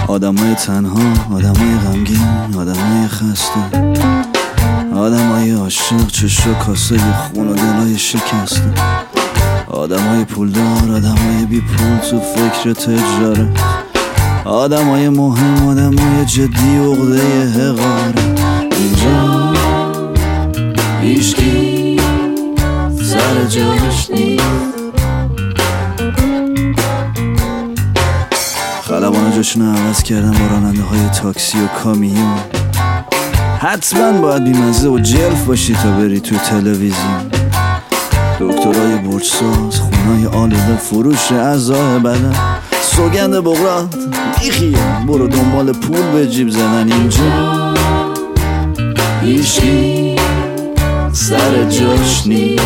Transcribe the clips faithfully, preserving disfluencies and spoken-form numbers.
آدمای تنها، آدمای غمگین، آدمای خسته، آدمای عاشق، چشم و کاسه خون و دلای شکسته، آدمای پولدار، آدمای بی پول تو فکر تجارت، آدمای مهم، آدمای جدی و عقده حقارت. اینجا هیچکی سر جاش نیست، خلبانا جاشونو عوض کردن با راننده های تاکسی و کامیون. حتما باید بیمزه و جلف باشی تا بری تو تلویزیون. دکترای برجساز، خونای آلوده، فروش اعضای بدن، سوگند بغرات بیخیه، برو دنبال پول به جیب زدن. اینجا هیچکی سر جاش نیست.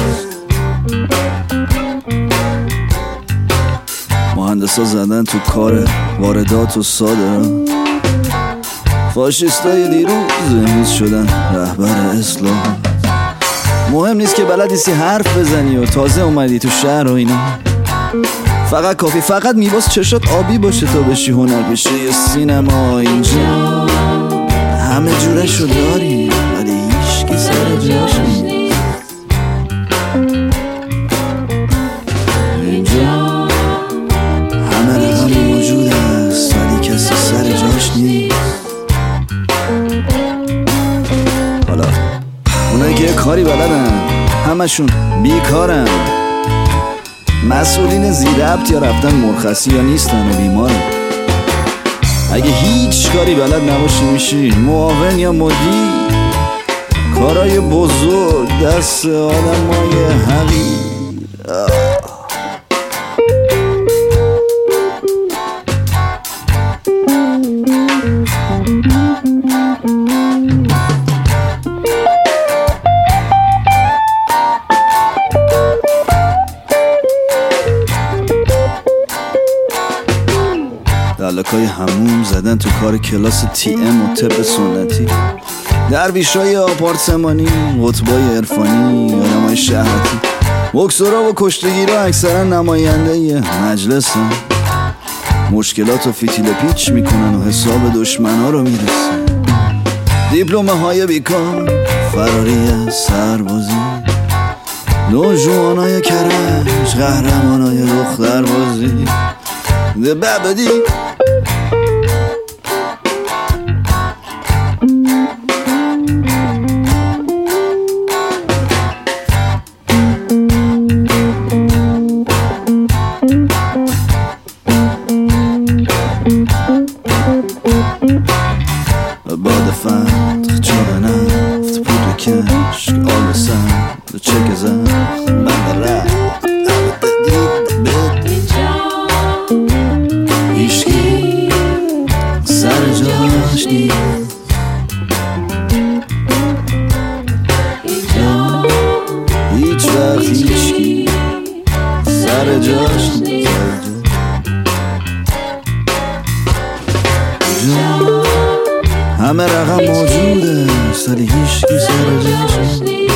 مهندسا زدن تو کار واردات و صادرات، فاشیستای دیروز امروز شدن رهبر اصلاح. مهم نیست که بلد نیستی حرف بزنی و تازه اومدی تو شهر و اینا، فقط کافی فقط میباس چشات آبی باشه تا بشی هنرپیشه یه سینما. اینجا همه جورشو داری ولی هیچکی سر جاش نیست. اینجا همه رقم موجود است ولی کسی سر جاش نیست. حالا اونایی که کاری بلدن همشون بیکارن، مسئولین زیربط یا رفتن مرخصی یا نیستن و بیمارن. اگه هیچ کاری بلد نباشی میشی معاون یا مدیر. کارای بزرگ دست آدمای حقیر. دلکای هموم زدن تو کار کلاس تی ام و طب سنتی، درویشای آپارتمانی، قطبای عرفانی، آدمای شهرتی، بکسورا و کشتگیرا اکثرا نماینده مجلسن. مشکلات و فیتیل پیچ میکنن و حساب دشمنا رو میرسن. دیپلمه های بیکار، فراری از سربازی، نوجوانای کرج، قهرمانای دختربازی. ده ببدی باد فتح، چاره نفت، پودر کشک، آب سند، چک زخم، من رفت هیچکی سر جاش نیست. هیچ وقت هیچکی سر جاش نیست. همه رقم موجوده ولی هیچکی سر جاش نیست.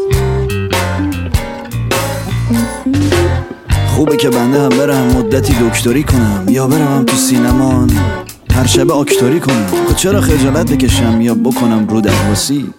خوبه که بنده هم برم مدتی دکتری کنم یا برم هم تو سینمان هر شب آکتوری کنم. خب چرا خجالت بکشم یا بکنم رو درواسی؟